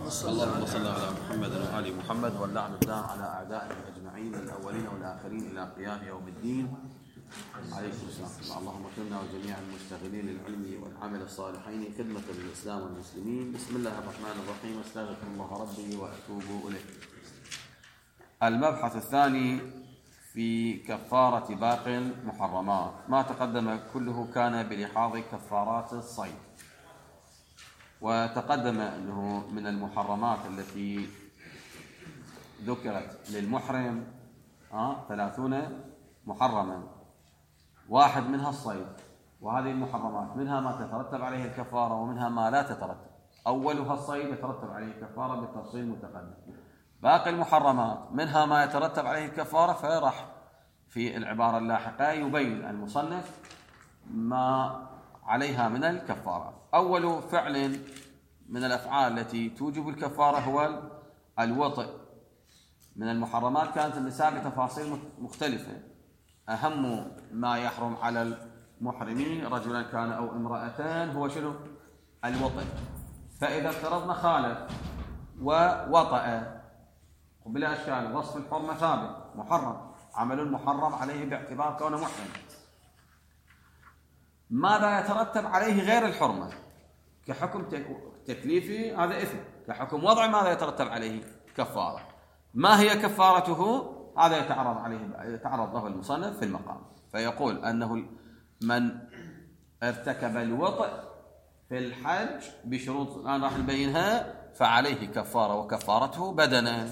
اللهم صل على محمد وآل محمد واللعن الدام على أعدائهم أجمعين الأولين والآخرين إلى قيام يوم الدين عليه السلام. اللهم اكرمنا وجميع المشتغلين للعلم والعمل الصالحين خدمة للإسلام والمسلمين. بسم الله الرحمن الرحيم. استغفر الله ربي وأتوب إليه. المبحث الثاني في كفارة باقي المحرمات. ما تقدم كله كان بلحاظ كفارات الصيد، وتقدم أنه من المحرمات التي ذكرت للمحرم 30 محرما، واحد منها الصيد، وهذه المحرمات منها ما تترتب عليه الكفارة ومنها ما لا تترتب. أولها الصيد يترتب عليه الكفارة بالتفصيل متقدم. باقي المحرمات منها ما يترتب عليه الكفارة، فراح في العبارة اللاحقة يبين المصنف ما عليها من الكفارة. أول فعل من الأفعال التي توجب الكفارة هو الوطئ. من المحرمات كانت النساء بتفاصيل مختلفة. أهم ما يحرم على المحرمين رجلا كان أو امرأتان هو شنو؟ الوطئ. فإذا افترضنا خالف ووطأ وبلا أشكال وصف الحرمة ثابت محرم، عمل محرم عليه باعتبار كونه محرم. ماذا يترتب عليه غير الحرمة كحكم تكليفي؟ هذا إثم. كحكم وضع ماذا يترتب عليه؟ كفارة. ما هي كفارته؟ هذا يتعرض له المصنف في المقام، فيقول أنه من ارتكب الوطئ في الحج بشروط الآن راح نبينها فعليه كفارة، وكفارته بدنه.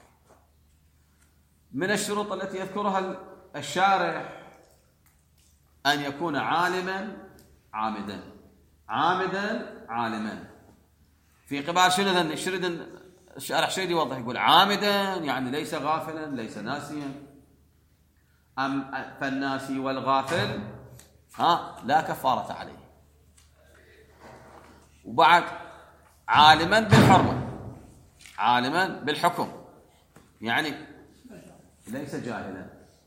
من الشروط التي يذكرها الشارح أن يكون عالما عامدا، عامدا عالما. في قبال شنو الشارح شيء يوضح، يقول عامدا يعني ليس غافلا ليس ناسيا. فالناسي والغافل لا كفارة عليه. وبعد عالما بالحرمة، عالما بالحكم، يعني ليس جاهلا.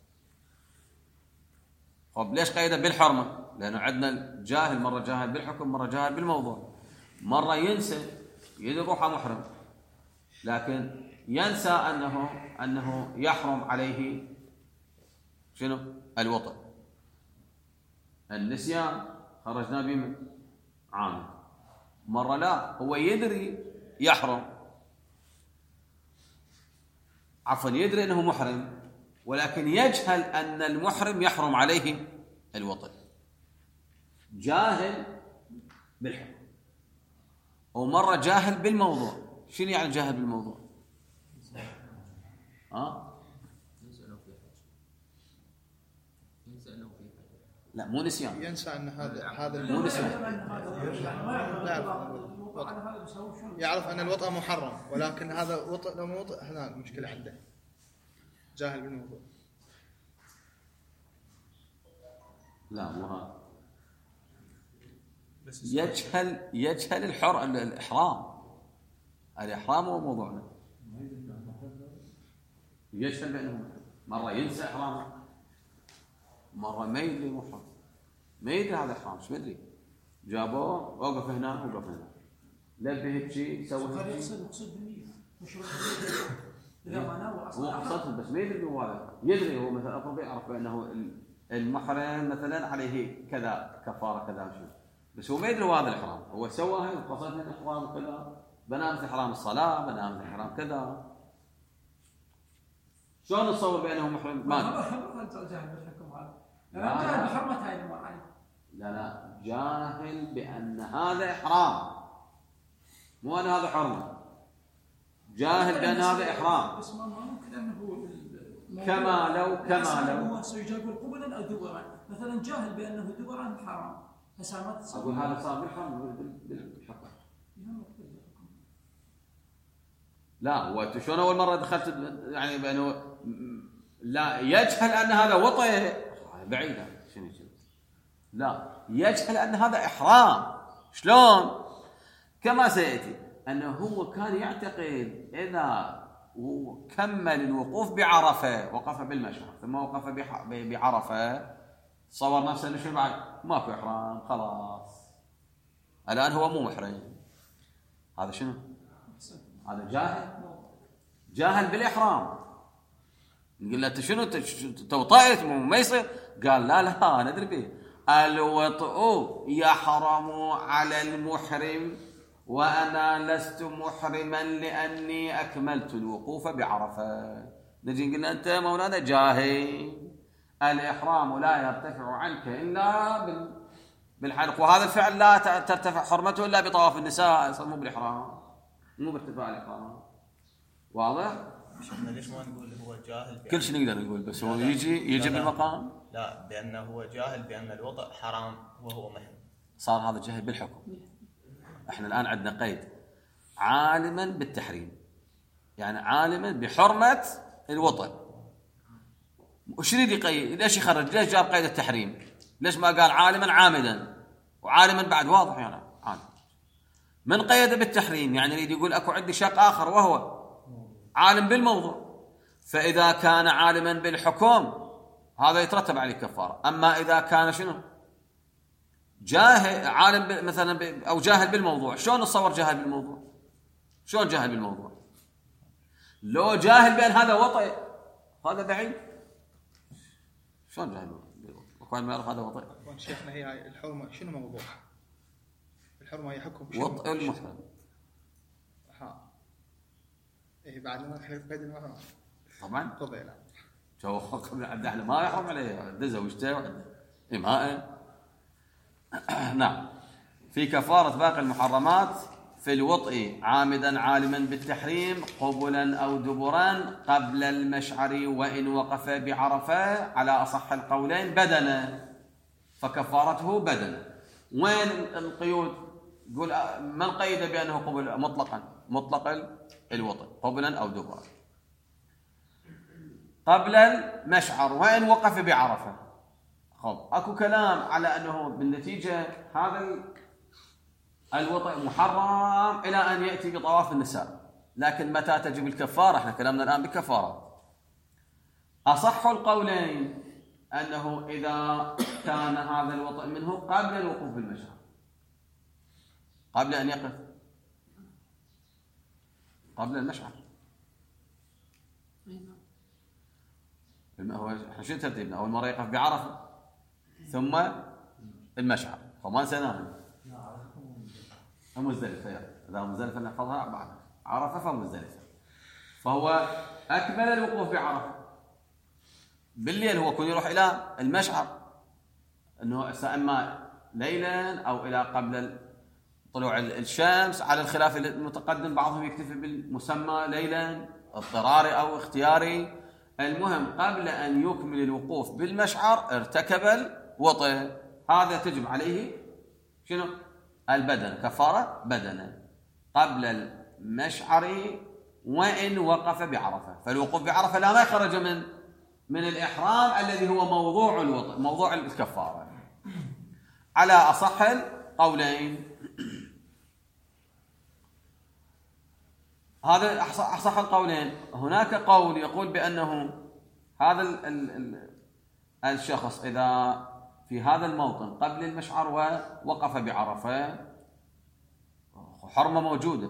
طب ليش قيده بالحرمة؟ لأنه عندنا الجاهل مرة جاهل بالحكم، مرة جاهل بالموضوع. مرة ينسى يدري روحه محرم، لكن ينسى أنه يحرم عليه شنو؟ الوطئ. النسيان خرجنا به عام. مرة لا، هو يدري يحرم، عفوا يدري أنه محرم، ولكن يجهل أن المحرم يحرم عليه الوطئ. جاهل بالحكم، ومرة جاهل بالموضوع. شنو يعني جاهل بالموضوع؟ لا مو نسيان، ينسى أن هذا مو نسيان، يعرف أن الوطأ محرم، ولكن هذا وطأ لو وطأ هنا المشكلة عنده. جاهل بالموضوع. لا مو هذا. يجهل الإحرام هو موضوعنا. يجهل بأنه مرة ينسى إحرامه، مرة ما يدري محرم، ما يدري هذا إحرام، شو يدري؟ جابوه وقف هنا وقف هنا، لبه هيك سوى هيك. هو قصده بس ما يدري هو هذا. يدري هو مثلا أفضل يعرف بأنه المحرم مثلا عليه كذا كفارة كذا شيء، بس هو ما يدري هذا الإحرام. هو سوى هيك قصد من الإحرام وكذا، بنى مثل إحرام الصلاة، بنى مثل إحرام كذا. شلون نتصور بأنه محرم؟ ما لا جاهل بأن هذا إحرام، مو أن هذا حرمة. جاهل بأن هذا إحرام. كما لو سيجاب قبلا أو دبرا، مثلا جاهل بأنه دبرا حرام، أقول هذا صار بالحرم بالحق. لا وشون أول مرة دخلت يعني بأنه لا يجهل أن هذا وطئ بعيدة. شنو لا يجهل أن هذا إحرام. شلون؟ كما سيأتي أنه هو كان يعتقد إذا وكمل الوقوف بعرفة، وقف بالمشعر ثم وقف بعرفة، صور نفسه أنه شنو بعد ماكو إحرام، خلاص الآن هو مو محرم. هذا شنو؟ هذا جاهل بالإحرام. نقول له شنو توطئت ما يصير؟ قال لا ندري به. الوطء يحرم على المحرم وأنا لست محرما لأني أكملت الوقوف بعرفة. نجي نقول له أنت مولانا جاهل، الإحرام لا يرتفع عنك إلا بالحلق، وهذا الفعل لا ترتفع حرمته إلا بطواف النساء، مو بالإحرام، مو بارتفاع الإحرام. واضح؟ ليش ما نقول هو جاهل؟ كل شيء نقدر نقول، بس هو يجي بالمقام. لا، بأنه هو جاهل بأن الوضع حرام وهو محرم، صار هذا جاهل بالحكم. احنا الآن عندنا قيد عالما بالتحريم، يعني عالما بحرمة الوطء. وش يريد يقيد؟ ليش يخرج؟ ليش جاب قيد التحريم؟ ليش ما قال عالما عامدا؟ وعالما بعد واضح يعني عالم. من قيد بالتحريم يعني يريد يقول اكو عندي شق آخر وهو عالم بالموضوع. فإذا كان عالما بالحكم هذا يترتب عليه كفارة. أما إذا كان شنو؟ جاهل عالم مثلا أو جاهل بالموضوع. شلون نتصور جاهل بالموضوع؟ شلون جاهل بالموضوع؟ لو جاهل بأن هذا وطئ هذا بعيد. شلون جاهل بالوطئ؟ وكان ما يعرف هذا وطئ. شيخنا هي الحرمة شنو موضوع؟ الحرمة هي حكم وطئ المحرم. إيه بعد ما نخلف قيد المحرم طبعا قضي لا شو قبل عبد الله ما يحرم عليه دزه وجته إماء. نعم. في كفارة باقي المحرمات في الوطء عامدا عالما بالتحريم قبلا أو دبرا قبل المشعر وإن وقف بعرفة على أصح القولين بدنا، فكفارته بدنا. وين القيود؟ يقول من قيد بأنه قبل مطلق الوطء قبلا أو دبرا قبل المشعر وإن وقف بعرفة. خب اكو كلام على انه بالنتيجه هذا الوطء محرم الى ان ياتي بطواف النساء، لكن متى تجب الكفاره؟ احنا كلامنا الان بالكفاره. اصح القولين انه اذا كان هذا الوطء منه قبل الوقوف بالمشعر، قبل ان يقف قبل المشعر. هو احنا شو ترتيبنا؟ اول مره يقف بعرفه ثم المشعر، فما نسيناها. مزدلفة، إذا مزدلفة نحفظها بعد عرفة فمزدلفة. فهو أكمل الوقوف بعرفة. بالليل هو كون يروح إلى المشعر، أنه إما ليلا أو إلى قبل طلوع الشمس، على الخلاف المتقدم. بعضهم يكتفي بالمسمى ليلا اضطراري أو اختياري. المهم قبل أن يكمل الوقوف بالمشعر ارتكب وطئ، هذا تجب عليه شنو؟ البدن، كفارة بدنه قبل المشعر وإن وقف بعرفة. فالوقوف بعرفة لا ما يخرج من الإحرام الذي هو موضوع الوطئ، موضوع الكفارة على أصح القولين. هذا أصح القولين. هناك قول يقول بأنه هذا الشخص إذا في هذا الموطن قبل المشعر ووقف بعرفة حرمة موجودة،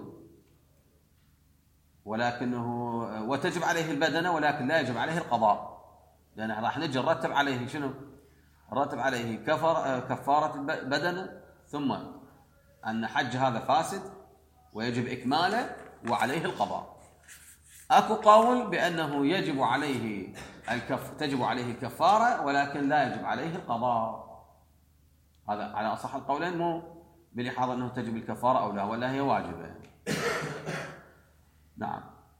ولكنه وتجب عليه البدنة ولكن لا يجب عليه القضاء، لأن راح نجي نرتب عليه شنو؟ نرتب عليه كفارة بدنة، ثم أن حج هذا فاسد ويجب إكماله وعليه القضاء. أكو قول بأنه تجب عليه الكفارة ولكن لا يجب عليه القضاء. هذا على أصح القولين، مو بلحاظ أنه تجب الكفارة أو لا، ولا هي واجبة. نعم.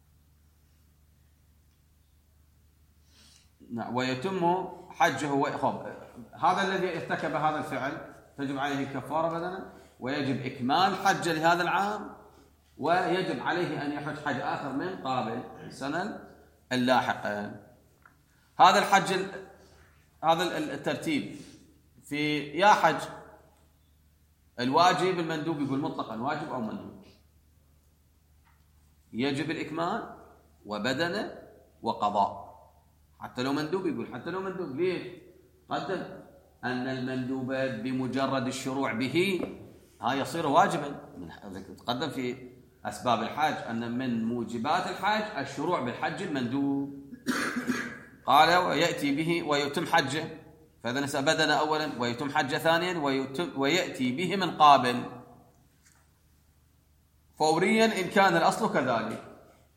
ويتم حجه هذا الذي ارتكب هذا الفعل تجب عليه الكفارة بدنا، ويجب إكمال حجه لهذا العام، ويجب عليه أن يحج حج آخر من قابل السنة اللاحقة. هذا الحج، هذا الترتيب في يا حج الواجب المندوب، يقول مطلقا واجب أو مندوب، يجب الإكمال وبدنه وقضاء. حتى لو مندوب، يقول حتى لو مندوب. ليش؟ قدم أن المندوب بمجرد الشروع به يصير واجبا. تقدم في أسباب الحج أن من موجبات الحج الشروع بالحج المندوب. قال ويأتي به ويتم حجه، فإذا نسأل بدن أولا ويتم حجه ثانيا ويأتي به من قابل فوريا إن كان الأصل كذلك.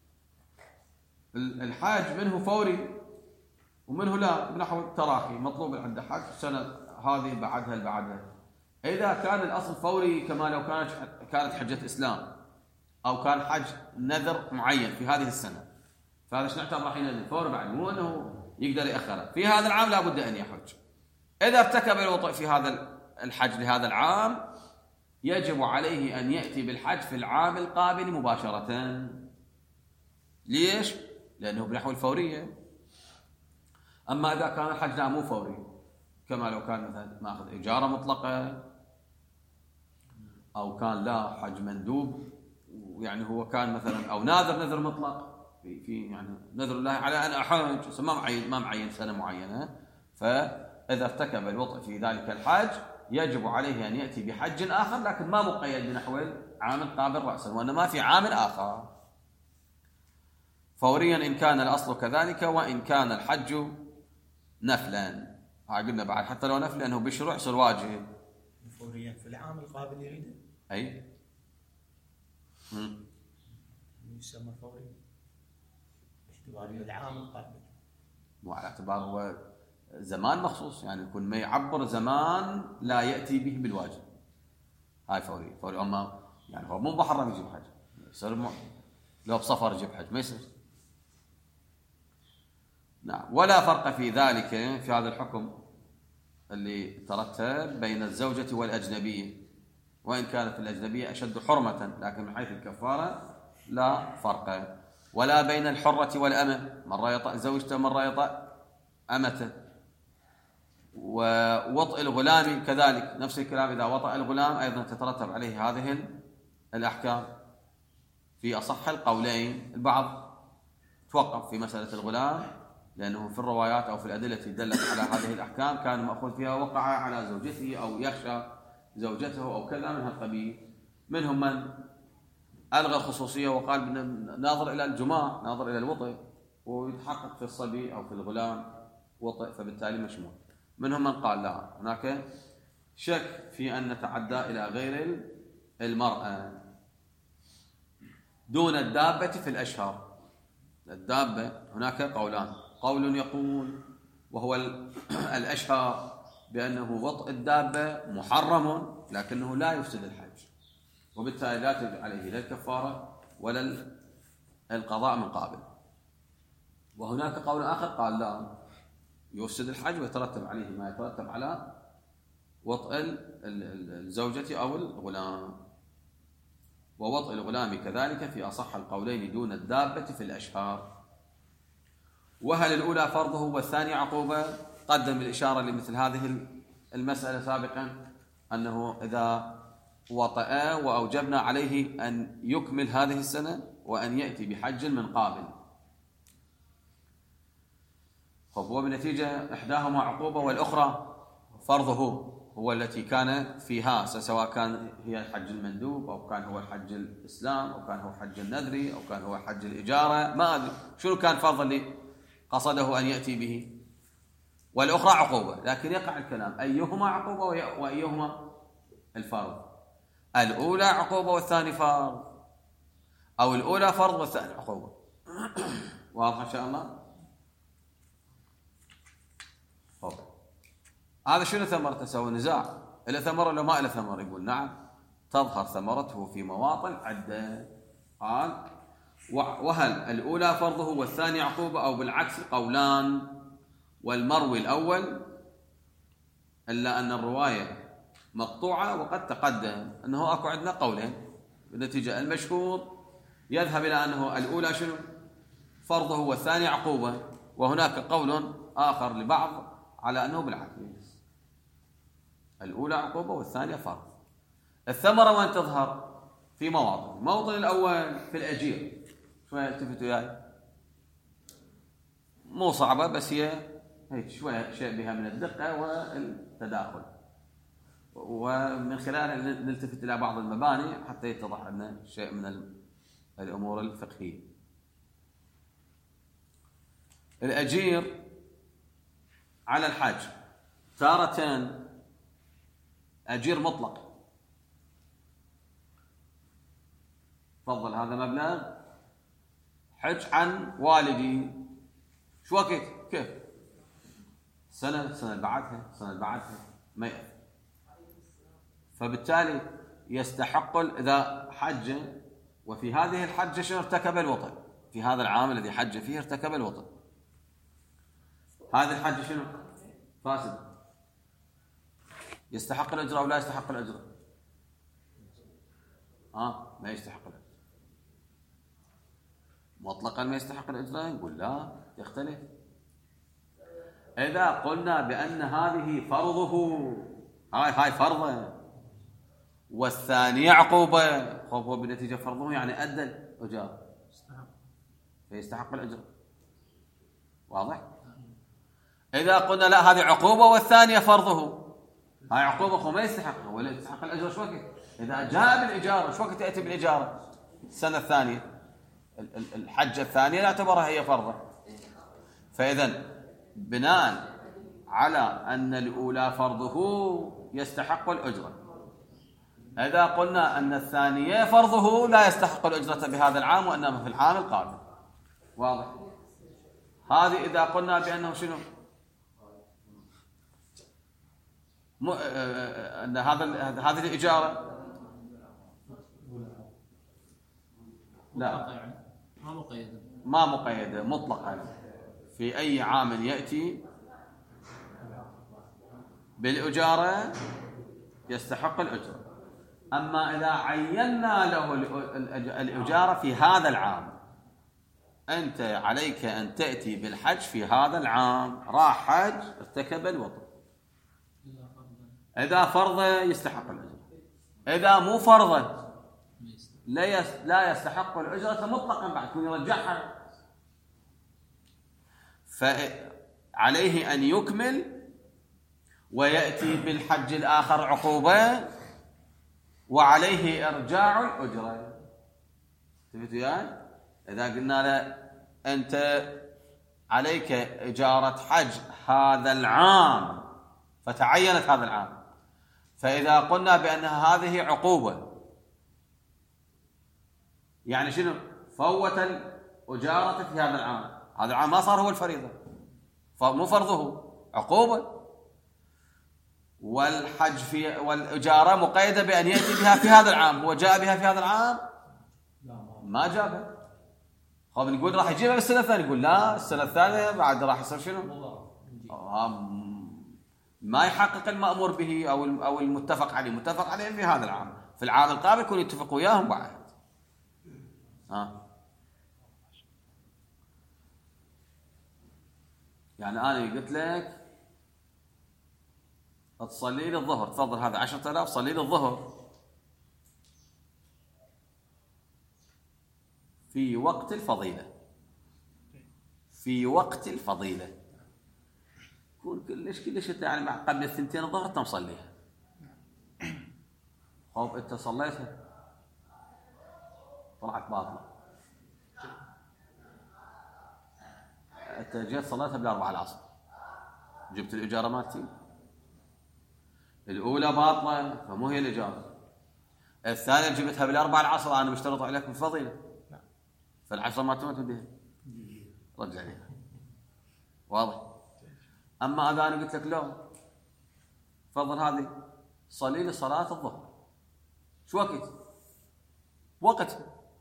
الحاج منه فوري ومنه لا، بنحو التراخي، مطلوب عند حج سنة هذه بعدها. إذا كان الأصل فوري كما لو كانت حجة إسلام أو كان حج نذر معين في هذه السنة، فهذا ايش نعتبر حين الفور بعد، مو أنه يقدر يأخره في هذا العام، لا بد أن يحج. إذا ارتكب الوطء في هذا الحج لهذا العام يجب عليه أن يأتي بالحج في العام القابل مباشرة. ليش؟ لأنه بنحو الفورية. أما إذا كان الحج مو فوري، كما لو كان مثلا ماخذ إجارة مطلقة أو كان لا حج مندوب، يعني هو كان مثلا أو نذر مطلق في يعني نذر الله على أن أحج ما معين سنة معينة، فإذا ارتكب الوطء في ذلك الحج يجب عليه أن يأتي بحج آخر، لكن ما مقيد بنحو عام قابل رأسا، وإنما في عام آخر فوريا إن كان الأصل كذلك وإن كان الحج نفلا. قلنا بعد حتى لو نفل لأنه بشروع يصير واجب. فوريا في العام القابل يريده. أي يسمى فوريا باعتبار العام القابل، مو على اعتبار هو زمان مخصوص، يعني يكون ما يعبر زمان لا يأتي به بالواجب. هاي فوري أما يعني هو مو محرم يجيب حج، يصير لو بسفر يجيب حج ما يصير. نعم. ولا فرق في ذلك في هذا الحكم اللي ترتب بين الزوجة والأجنبية، وإن كانت الأجنبية أشد حرمة، لكن من حيث الكفارة لا فرق. ولا بين الحرة والأمة، مرة يطأ زوجته مرة يطأ أمته. ووطئ الغلام كذلك نفس الكلام، إذا وطأ الغلام أيضا تترتب عليه هذه الأحكام في أصح القولين. البعض توقف في مسألة الغلام لأنه في الروايات أو في الأدلة دلت على هذه الأحكام كان مأخوذ فيها وقع على زوجته أو يخشى زوجته أو كذا من هالقبيل. منهم من ألغى الخصوصية وقال ناظر إلى الجماع، ناظر إلى الوطئ، ويتحقق في الصبي أو في الغلام وطئ فبالتالي مشمول. منهم من قال لا، هناك شك في أن نتعدى إلى غير المرأة دون الدابة في الأشهر. الدابة هناك قولان، قول يقول وهو الأشهر بأنه وطئ الدابة محرم لكنه لا يفسد الحج، وبالتالي لا تجب عليه لا الكفارة ولا القضاء من قابل. وهناك قول آخر قال لا، يفسد الحج ويترتب عليه ما يترتب على وطئ الزوجة أو الغلام. ووطئ الغلام كذلك في أصح القولين دون الدابة في الأشهار. وهل الأولى فرضه والثاني عقوبة؟ قدم الإشارة لمثل هذه المسألة سابقا، أنه إذا وطأ وأوجبنا عليه أن يكمل هذه السنة وأن يأتي بحج من قابل، فهو بالنتيجة إحداهما عقوبة والأخرى فرضه هو التي كان فيها، سواء كان هي الحج المندوب أو كان هو الحج الإسلام أو كان هو حج النذري أو كان هو حج الإجارة، ما أدري شنو كان فرض اللي قصده أن يأتي به، والأخرى عقوبة. لكن يقع الكلام أيهما عقوبة وأيهما الفرض. الأولى عقوبة والثاني فرض، أو الأولى فرض والثاني عقوبة. واضح إن شاء الله؟ هذا شنو ثمرته؟ سوى نزاع إلى ثمرة ولا ما إلى ثمرة؟ يقول نعم، تظهر ثمرته في مواطن عدة. قال وهل الأولى فرضه والثاني عقوبة أو بالعكس؟ قولان، والمروي الأول إلا أن الرواية مقطوعة، وقد تقدم أنه أكو عندنا قولين. بالنتيجة المشهور يذهب إلى أنه الأولى شنو؟ فرضه والثاني عقوبة، وهناك قول آخر لبعض على أنه بالعكس، الأولى عقوبة والثانية فرض. الثمرة وين تظهر؟ في مواطن. الموطن الأول في الأجير، شوية التفتوا وياي، مو صعبة بس هي هيك شوية شيء بها من الدقة والتداخل، ومن خلالها نلتفت إلى بعض المباني حتى يتضح لنا شيء من الأمور الفقهية. الأجير على الحج تارة أجير مطلق، تفضل هذا مبلغ حج عن والدي، شو وقت كيف سنة اللي بعدها ما يأثر. فبالتالي يستحق إذا حج وفي هذه الحجة شنو ارتكب الوطن، في هذا العام الذي حج فيه ارتكب الوطن، هذه الحجة شنو فاسد، يستحق الأجر أو لا يستحق الأجر؟ ما يستحق الأجر مطلقا، ما يستحق الأجر. نقول لا، يختلف. إذا قلنا بأن هذه فرضه، هاي فرضه والثانية عقوبة، هو بنتيجة فرضه يعني أدى الأجر فيستحق الأجر، واضح؟ إذا قلنا لا هذه عقوبة والثانية فرضه، هاي عقوبة ما يستحقها ولا يستحق الأجر، شو وقت؟ إذا جاء بالإجارة شو وقت تأتي بالإجارة؟ السنة الثانية، الحجة الثانية نعتبرها هي فرضة. فإذا بناء على أن الأولى فرضه يستحق الأجرة، إذا قلنا أن الثانية فرضه لا يستحق الأجرة بهذا العام وإنما في العام القادم، واضح؟ هذه إذا قلنا بأنه شنو؟ أن هذه الإجارة لا ما مقيدة مطلقا، في أي عام يأتي بالإجارة يستحق الأجرة. أما إذا عينا له الإجارة في هذا العام، أنت عليك أن تأتي بالحج في هذا العام، راح حج ارتكب الوطن، إذا فرض يستحق الأجر، إذا مو فرض لا يستحق الأجرة مطلقا، بعد يكون يرجعها. فعليه أن يكمل ويأتي بالحج الآخر عقوبة وعليه إرجاع الأجرة. تفهمتوا يعني؟ إذا قلنا له أنت عليك إجارة حج هذا العام فتعينت هذا العام، فإذا قلنا بأنها هذه عقوبة يعني شنو؟ فوت الأجارة في هذا العام، هذا العام ما صار هو الفريضة، مو فرضه، عقوبة. والحج والإجارة مقيدة بأن يأتي بها في هذا العام، هو جاء بها في هذا العام ما جابها، خب نقول راح يجيبها بالسنة الثانية، نقول لا، السنة الثانية بعد راح يصير شنو؟ ما يحقق المأمور به أو المتفق عليه، متفق عليه في هذا العام، في العام القابل يكون يتفق وياهم بعد. يعني أنا قلت لك تصلي لي الظهر، تفضل هذا 10,000 صلي لي الظهر في وقت الفضيلة، في وقت الفضيلة يكون كلش يعني قبل الثنتين الظهر أنت مصليها، خب أنت صليتها طلعت باطلة، أنت جيت صليتها بالأربعة العصر، جبت الإجارة مالتي الأولى باطلة فمو هي الإجارة، الثانية جبتها بالأربعة العصر، أنا مشترط عليك بالفضيلة، فالعشرة ما توديها رجع لها، واضح؟ أما إذا أنا قلت لك لا فضل هذه صلي لي صلاة الظهر، شو وقت؟ وقتها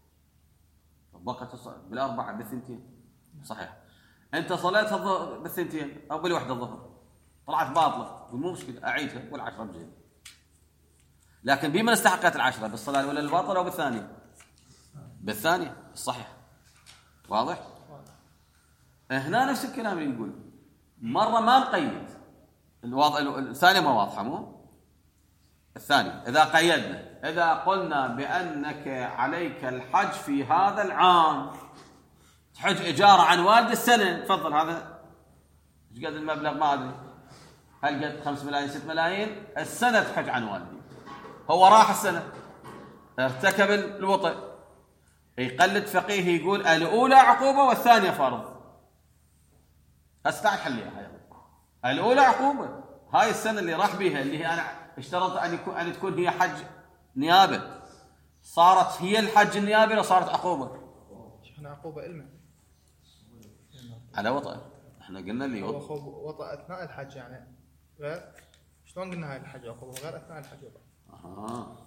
بالأربعة بالثنتين، صحيح أنت صليت الظهر بالثنتين أو بالوحدة الظهر طلعت باطلة، مو مشكلة أعيدها والعشرة بزين، لكن بمن استحقت العشرة؟ بالصلاة ولا الباطلة أو بالثانية؟ بالثانية الصحيح، واضح؟ هنا نفس الكلام اللي نقول مرة ما نقيد الثانية ما واضحة، مو الثانية إذا قيدنا، إذا قلنا بأنك عليك الحج في هذا العام تحج إجارة عن والد السنة، تفضل هذا ايش قد المبلغ ما أدري، هل قد 5 ملايين 6 ملايين السنة تحج عن والدي، هو راح السنة ارتكب الوطئ يقلد فقيه يقول الأولى عقوبة والثانية فرض. هسه تعال حليها هاي. الأولى عقوبة، هاي السنة اللي راح بيها اللي هي أنا اشترطت أن تكون هي حج نيابة، صارت هي الحج النيابي ولا صارت عقوبة؟ شيخنا عقوبة إلما على وطأ. احنا قلنا اللي وطأ أثناء الحج يعني غير. شلون قلنا هاي الحج عقوبة غير أثناء الحج وطأ؟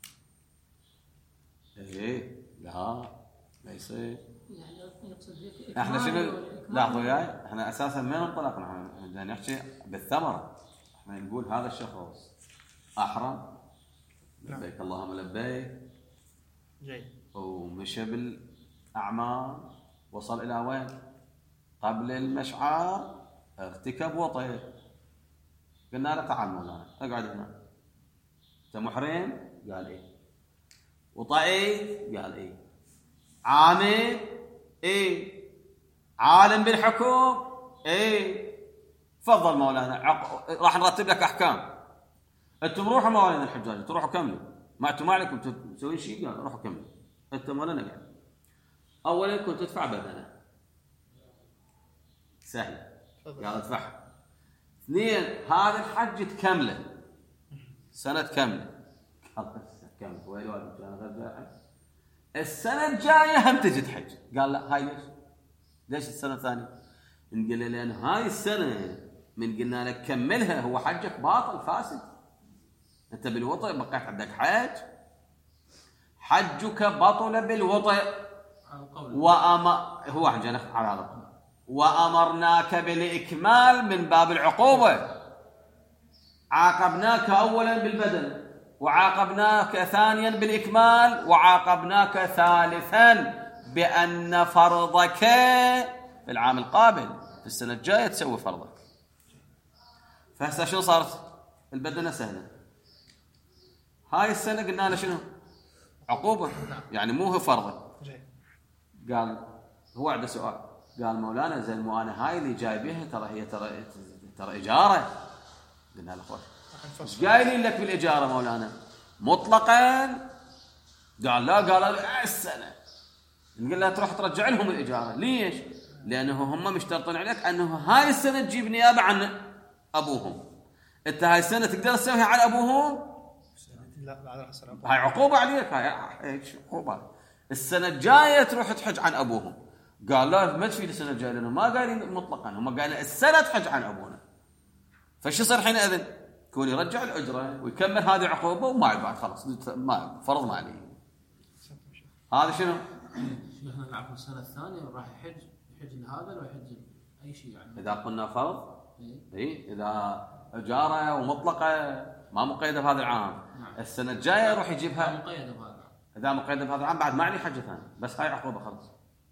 ايه لا ليس. يعني يقصد هيك احنا شنو إكمال لاحظوا وياي، احنا اساسا من انطلقنا احنا نحكي بالثمره. احنا نقول هذا الشخص احرم لبيك اللهم لبيك جيد ومشى بالاعمال، وصل الى وين؟ قبل المشعر ارتكب وطئ. قلنا له تعال مولانا اقعد هنا، انت محرم؟ قال ايه. وطئي؟ قال ايه. عامل؟ ايه. عالم بالحكم؟ ايه. تفضل مولانا راح نرتب لك احكام. انتم روحوا مولانا الحجاج، تروحوا كملوا، ما انتم ما عليكم تسوون شيء. قال روحوا كملوا انت مولانا. قال اولا كنت تدفع بدنه سهله، قال ادفعها. اثنين هذا الحج تكمله سنه كامله. قال كمل وين والد انا غير السنه الجايه هم تجي تحج. قال لا هاي ليش السنه الثانيه؟ نقول له لان هاي السنه من قلنا لك كملها هو حجك باطل فاسد، انت بالوطئ بقيت عندك حج، حجك بطل بالوطئ. هو حجنا على هذا، وامرناك بالاكمال من باب العقوبه. عاقبناك اولا بالبدن، وعاقبناك ثانيا بالإكمال، وعاقبناك ثالثا بأن فرضك في العام القابل في السنة الجاية تسوي فرضك. فهسه شو صارت؟ البدنة سهلة. هاي السنة قلنا له شنو؟ عقوبة، يعني مو هو فرضك. قال هو عنده سؤال، قال مولانا زين مو أنا هاي اللي جاي بيها ترى هي ترى إجارة. قلنا له خوش ايش قايلين لك بالإجارة مولانا؟ مطلقا؟ قال لا. قال السنة. نقول له تروح ترجع لهم الإجارة. ليش؟ لأنه هم مشترطين عليك أنه هاي السنة تجيب نيابة عن أبوهم. أنت هاي السنة تقدر تسويها على أبوهم؟ لا هاي عقوبة عليك، هاي عقوبة. السنة الجاية تروح تحج عن أبوهم. قال لا ما تفيد السنة الجاية لأنه ما قايلين مطلقا، هم قالوا السنة تحج عن أبونا. فش يصير حينئذ؟ يكون يرجع الأجرة ويكمل هذه عقوبة وما يبعد خلاص ما فرض ما عليه. هذا شنو؟ شيخنا نعرف السنة الثانية راح يحج لهذا ولا يحج أي شيء يعني. إذا قلنا فرض إيه إذا إجارة ومطلقة ما مقيدة بهذا العام. نعم. السنة الجاية يروح يجيبها مقيدة بهذا العام. إذا مقيدة بهذا العام بعد ما عليه حجة ثانية، بس هاي عقوبة خلاص.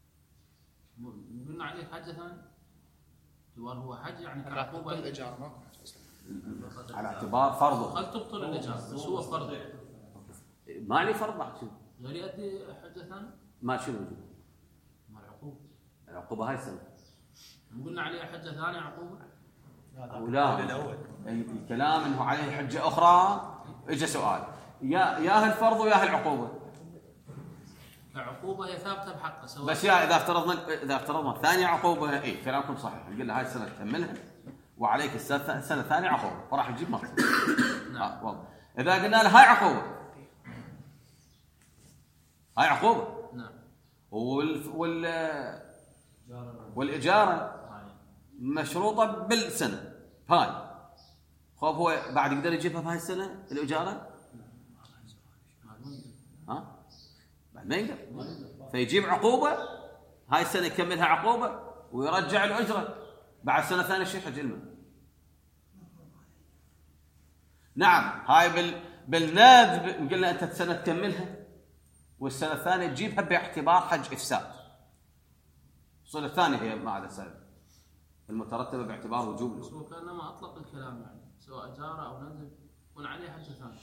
قلنا عليه حجة ثانية. هو حج يعني كعقوبة الإجارة ما على اعتبار فرضه. هل تبطل الإجارة؟ بس هو فرض. ما عليه فرض بعد شنو؟ غير يؤدي حجة ثانية؟ ما شنو يجي؟ ما العقوبة. العقوبة هاي السنة. قلنا عليه حجة ثانية عقوبة؟ لا الكلام انه عليه حجة أخرى. اجى سؤال يا الفرض ويا العقوبة. العقوبة هي ثابتة بحقه سواء. بس يا إذا افترضنا ثانية عقوبة إيه كلامكم صحيح. نقول له هاي السنة تكملها وعليك السنة الثانية عقوبة وراح تجيب مقصد. والله إذا قلنا له هاي عقوبة هاي عقوبة. نعم. والإجارة مشروطة بالسنة هاي. خوف هو بعد يقدر يجيبها بهاي السنة الإجارة؟ ها؟ بعد ما يقدر. فيجيب عقوبة هاي السنة يكملها عقوبة ويرجع الأجرة بعد سنة ثانية شيء حج علمه. نعم هاي بالناد قلنا أنت السنة تكملها والسنة الثانية تجيبها باعتبار حج إفساد. السنة الثانية هي ما عدا سنة المترتبة باعتبار وجوب. بس هو كأنما أطلق الكلام يعني سواء إجارة أو نزل يكون عليه حجة ثانية.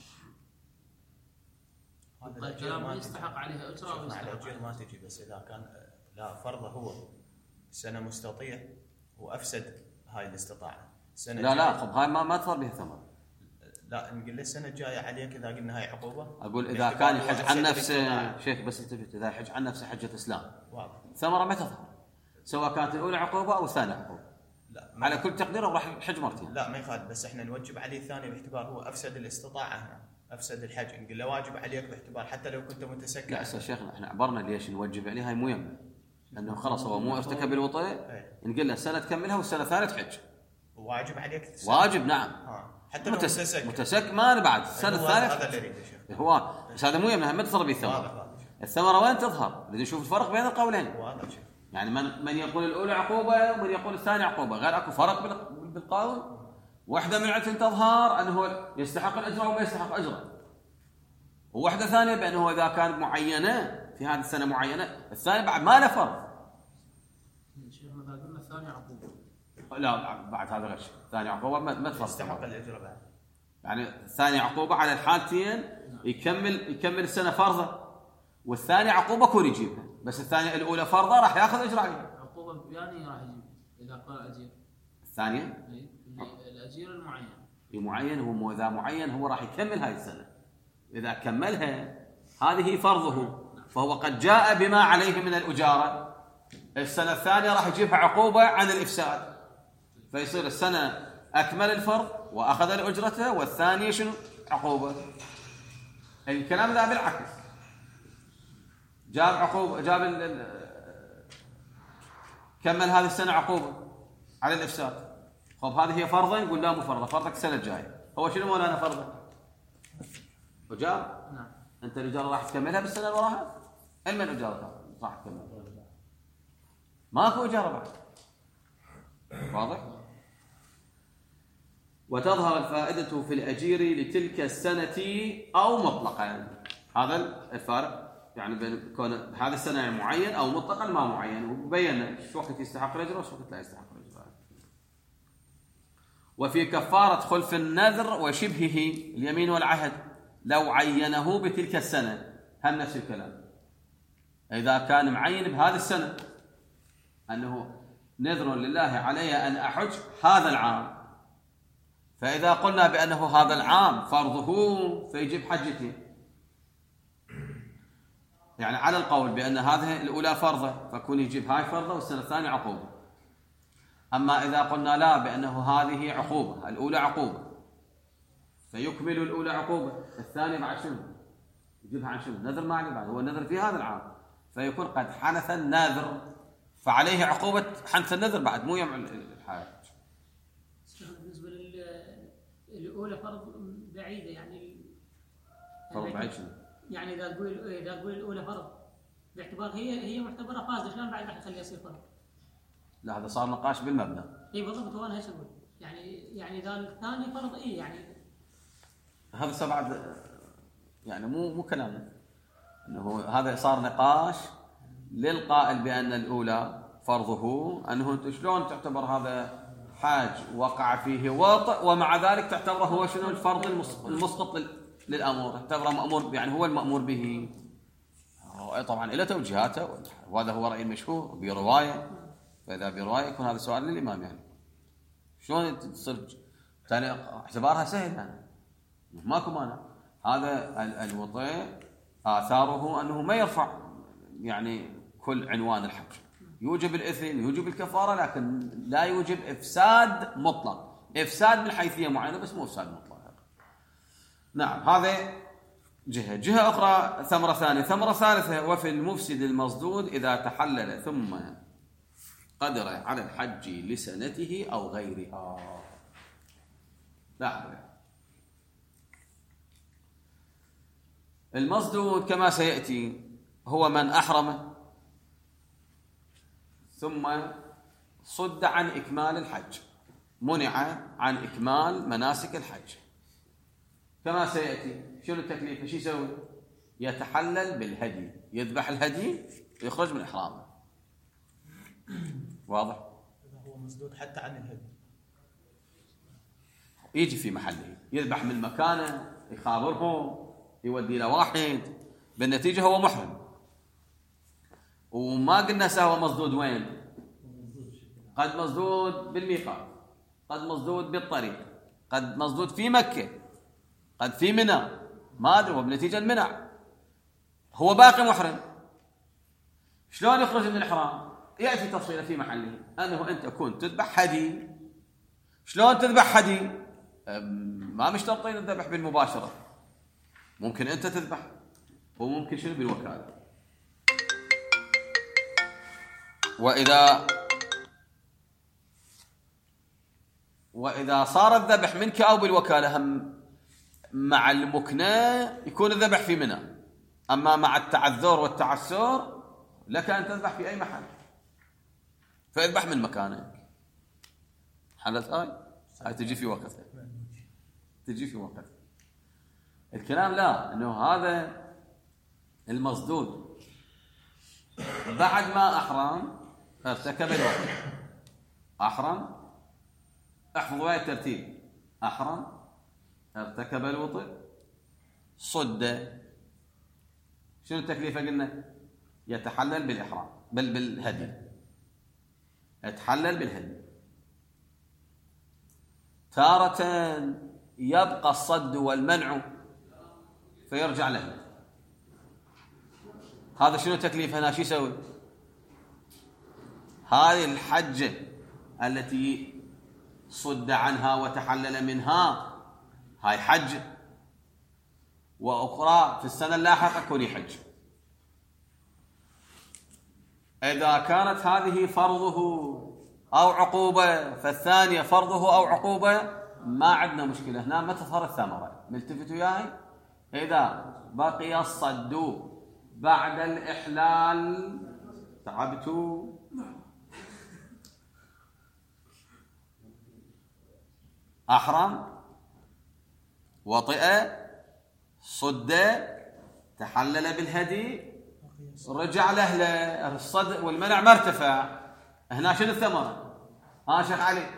هذا الكلام ما يستحق عليه أجرة أو يستحق الأجر ما تجي. بس إذا كان لا فرضه هو سنة مستطيع وأفسد هاي الاستطاعة. لا خب هاي ما صار بها ثمر. لا نقول له السنه الجايه عليك اذا قلنا هاي عقوبه. اقول اذا كان يحج عن نفسه شيخ، بس انتبه، اذا يحج عن نفسه حجه اسلام واضح. ثمره ما تظهر، سواء كانت الاولى عقوبه او الثانيه عقوبه، لا على كل تقدير راح يحج مرتين. لا ما يخالف، بس احنا نوجب عليه الثاني باعتبار هو افسد الاستطاعه هنا، افسد الحج، نقول له واجب عليك باعتبار حتى لو كنت متسكع. لا استاذ شيخنا احنا عبرنا ليش نوجب عليه، هاي مو يمه، لانه خلاص هو مو ارتكب الوطء، نقول له السنه تكملها والسنه الثانيه تحج. واجب عليك واجب نعم. حتى لو متسك ما انا بعد السنه الثانيه هذا اللي يريده شيخ. هو بس هذا مو يمه، ما تظهر به الثمره. الثمره وين تظهر؟ نريد نشوف الفرق بين القولين. واضح شيخ. يعني من يقول الاولى عقوبه ومن يقول الثانيه عقوبه، غير اكو فرق بالقول. واحده من العلة تظهر انه يستحق الاجر او ما يستحق اجره، وواحده ثانيه بانه اذا كانت معينه في هذه السنه معينه، الثانيه بعد ما له فرق. شيخنا اذا قلنا الثانيه عقوبه، لا بعد هذا غش، الثانيه عقوبه ما تفرق، يستحق الاجر بعد. يعني الثانيه عقوبه على الحالتين، يكمل السنه فرضه، والثانيه عقوبه كون يجيبها، بس الثانيه الاولى فرضه راح ياخذ اجر عليها. عقوبه يعني راح يجيب اذا قال اجير. الثانيه الاجير المعين، معين، هو اذا معين هو راح يكمل هاي السنه، اذا كملها هذه فرضه، فهو قد جاء بما عليه من الاجاره، السنه الثانيه راح يجيبها عقوبه عن الافساد، فيصير السنه اكمل الفرض واخذ الاجره، والثانيه شنو؟ عقوبه. الكلام ذا بالعكس، جاب عقوبه، كمل هذه السنه عقوبه على الافساد. طب هذه هي فرضه؟ نقول لا مو فرضه، فرضك السنه الجايه. هو شنو مولانا فرضه؟ اجار؟ نعم. انت الاجاره راح تكملها بالسنه اللي وراها؟ علم الاجاره راح تكملها، ماكو اجاره بعد. واضح؟ وتظهر الفائده في الاجير لتلك السنه او مطلقا. هذا الفارق يعني بين كون هذه السنه معين او مطلقا ما معين، وبينا شو وقت يستحق الاجر وشو وقت لا يستحق الاجر. وفي كفارة خلف النذر وشبهه اليمين والعهد لو عينه بتلك السنة، هم نفس الكلام. إذا كان معين بهذه السنة أنه نذر لله علي أن أحج هذا العام، فإذا قلنا بأنه هذا العام فرضه فيجب حجته، يعني على القول بأن هذه الأولى فرضة فكون يجب هاي فرضة والسنة الثانية عقوبة. أما إذا قلنا لا بأنه هذه عقوبة، الأولى عقوبة فيكمل الأولى عقوبة، الثانية بعد شنو؟ يجيبها عن شنو؟ نذر ما عليه بعد، هو النذر في هذا العام، فيكون قد حنث النذر فعليه عقوبة حنث النذر بعد، مو يوم الحاج. بالنسبة للأولى فرض بعيدة، يعني فرض بعيد شنو؟ يعني إذا تقول الأولى فرض باعتبار هي معتبرة فاسدة، شلون بعد راح يخليها يصير فرض؟ لا هذا صار نقاش بالمبنى. اي بالضبط، هو انا ايش اقول؟ يعني اذا الثاني فرض يعني هذا سبعة، يعني مو كلام، انه هذا صار نقاش للقائل بان الاولى فرضه، انه شلون تعتبر هذا حاج وقع فيه وطئ ومع ذلك تعتبره هو شنو الفرض المسقط للامور، تعتبره مامور، يعني هو المامور به. طبعا له توجيهاته، وهذا هو راي المشهور بروايه، فإذا برواية يكون هذا سؤال للإمام، يعني شلون تصير ثاني اعتبارها سهل، يعني ماكو مانع. هذا الوطء آثاره أنه ما يرفع يعني كل عنوان الحج، يوجب الإثم يوجب الكفارة، لكن لا يوجب إفساد مطلق، إفساد من حيثية معينة بس مو إفساد مطلق. نعم، هذا جهة أخرى. ثمرة ثانية، ثمرة ثالثة، وفي المفسد المصدود إذا تحلل ثم قدر على الحج لسنته أو غيرها. لا، المصدود كما سيأتي هو من أحرم ثم صد عن إكمال الحج، منع عن إكمال مناسك الحج كما سيأتي. شنو التكليف؟ شو يسوي؟ يتحلل بالهدي، يذبح الهدي ويخرج من إحرامه. واضح؟ إذا هو مسدود حتى عن الهدي يجي في محله، يذبح من مكانه، يخابرهم، يودي له واحد، بالنتيجة هو محرم. وما قلنا سهو مسدود وين؟ قد مسدود بالميقات، قد مسدود بالطريق، قد مسدود في مكة، قد في منى ما أدري هو بنتيجة المنع، هو باقي محرم، شلون يخرج من الإحرام؟ يأتي تفصيله في محله أنه أنت كنت تذبح هدي. شلون تذبح هدي؟ ما مشترطين الذبح بالمباشرة، ممكن أنت تذبح وممكن شنو بالوكالة. وإذا صار الذبح منك أو بالوكالة هم مع المكنة يكون الذبح في منى، أما مع التعذر والتعسر لك أن تذبح في أي محل، فاذبح من مكانك. حلت هاي تجي في وقتها، تجي في وقتها. الكلام لا، أنه هذا المصدود بعد ما أحرم ارتكب الوقت، أحرم، احفظوا هاي الترتيب، أحرم، ارتكب الوطء، صد، شنو التكليفة قلنا؟ يتحلل بالإحرام بالهدي، يتحلل بالهدي. تارة يبقى الصد والمنع فيرجع له، هذا شنو تكليف هنا؟ شو يسوي؟ هذه الحجة التي صد عنها وتحلل منها هاي حج، وأخرى في السنة اللاحقة يكون يحج. إذا كانت هذه فرضه أو عقوبة فالثانية فرضه أو عقوبة ما عندنا مشكلة. هنا ما تظهر الثمرة، ملتفتوا وياي؟ إذا بقي الصد بعد الإحلال تعبتوا أحرم، وطئ، صد، تحلل بالهدي، رجع له الصد والمنع ما ارتفع، هنا شنو الثمرة؟ شيخ علي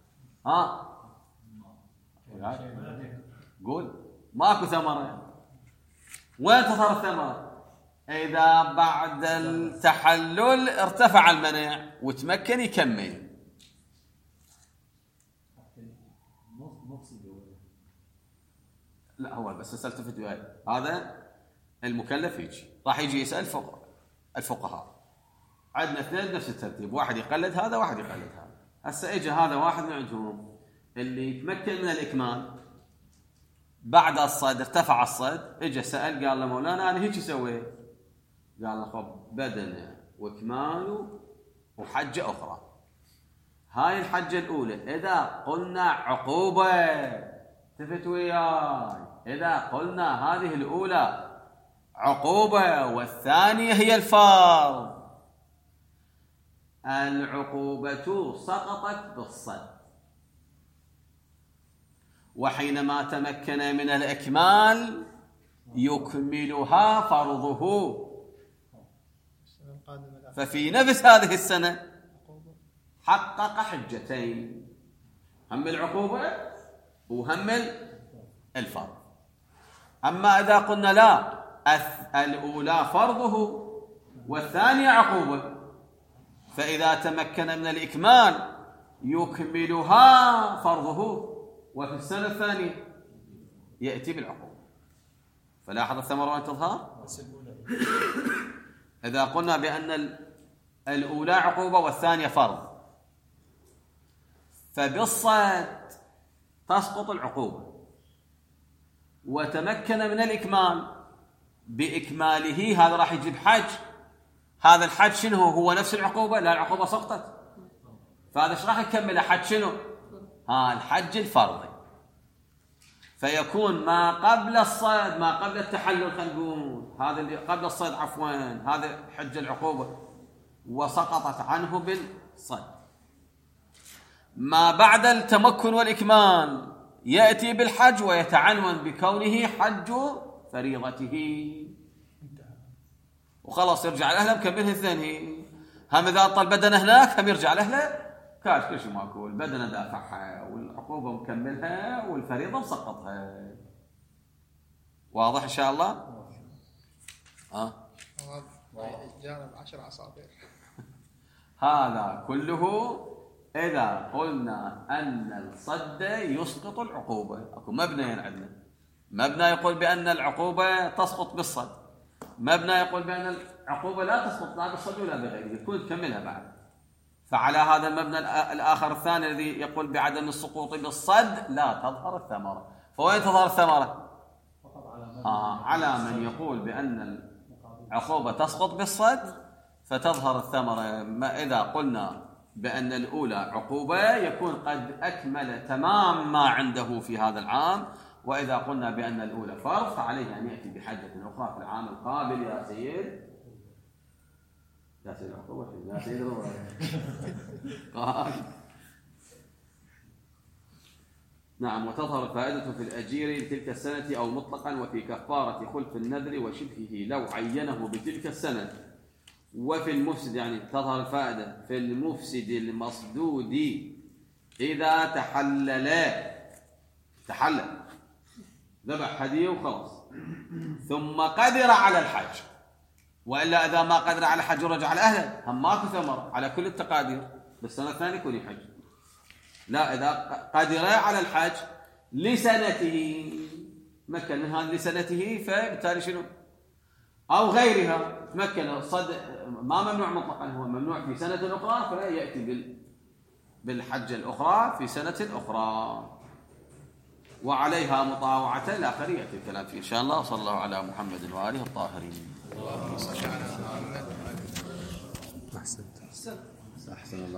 قول ماكو ثمرة. وين تظهر الثمرة؟ إذا بعد التحلل ارتفع المنع وتمكن يكمل. لا هو بس استلتفت وياي، هذا المكلف يجي راح يجي يسأل الفقهاء، عندنا اثنين نفس الترتيب، واحد يقلد هذا واحد يقلد هذا. هسه اجى هذا واحد من عندهم اللي يتمكن من الإكمال بعد الصد، ارتفع الصد، اجى سأل قال له مولانا أنا هيك سويت، قال له خب بدنه وإكماله وحجة أخرى. هاي الحجة الأولى إذا قلنا عقوبة، تفت وياي، إذا قلنا هذه الأولى عقوبة والثانية هي الفرض، العقوبة سقطت بالصد، وحينما تمكن من الإكمال يكملها فرضه. ففي نفس هذه السنة حقق حجتين، هم العقوبة وهم الفرض. أما إذا قلنا لا، الأولى فرضه والثانية عقوبة، فإذا تمكن من الإكمال يكملها فرضه، وفي السنة الثانية يأتي بالعقوبة. فلاحظ الثمرة وين تظهر؟ إذا قلنا بأن الأولى عقوبة والثانية فرض، فبالصد تسقط العقوبة وتمكن من الإكمال، بإكماله هذا راح يجيب حج. هذا الحج شنو هو؟ نفس العقوبة؟ لا، العقوبة سقطت، فهذا ايش راح يكمل؟ حج شنو؟ الحج الفرضي. فيكون ما قبل الصيد، ما قبل التحلل، خلينا نقول هذا اللي قبل الصيد عفوا، هذا حج العقوبة وسقطت عنه بالصيد. ما بعد التمكن والإكمال يأتي بالحج ويتعنون بكونه حج فريضته، وخلاص يرجع لأهله مكملها الثاني. هم إذا طال بدنه هناك هم يرجع لأهله كاش كل شيء ماكو، البدنه دافعها والعقوبة مكملها والفريضة مسقطها. واضح إن شاء الله؟ جانب 10 عصافير. هذا كله إذا قلنا أن الصد يسقط العقوبة. أكو مبنيين عندنا، مبنى يقول بأن العقوبة تسقط بالصد، مبنى يقول بأن العقوبة لا تسقط لا بالصد ولا بغيره، يكون تكملها بعد. فعلى هذا المبنى الآخر الثاني الذي يقول بعدم السقوط بالصد لا تظهر الثمرة. فوين تظهر الثمرة؟ على من يقول بأن العقوبة تسقط بالصد فتظهر الثمرة. ما إذا قلنا بأن الأولى عقوبة يكون قد أكمل تمام ما عنده في هذا العام، وإذا قلنا بأن الأولى فرض فعليه أن يأتي بحجة أخرى في العام القابل. يا سيد يا سيد العقوبة يا سيد قال نعم. وتظهر الفائدة في الأجير لتلك السنة أو مطلقا، وفي كفارة خلف النذر وشبهه لو عينه بتلك السنة. وفي المفسد يعني تظهر الفائدة في المفسد المصدود إذا تحلل ذبح هديه وخلاص ثم قدر على الحج، وإلا إذا ما قدر على الحج ورجع على أهله هم ماكو ثمر على كل التقادير، بالسنة الثانية يكون يحج. لا، إذا قدر على الحج لسنته مكن من هذه لسنته فبالتالي شنو؟ أو غيرها تمكن الصد ما ممنوع مطلقا، هو ممنوع في سنة أخرى فلا يأتي بالحج الأخرى في سنة أخرى، وعليها مطاوعة إلى آخره يأتي الكلام فيه إن شاء الله. صلى الله على محمد وآله الطاهرين. اللهم صل على محمد. أحسن الله.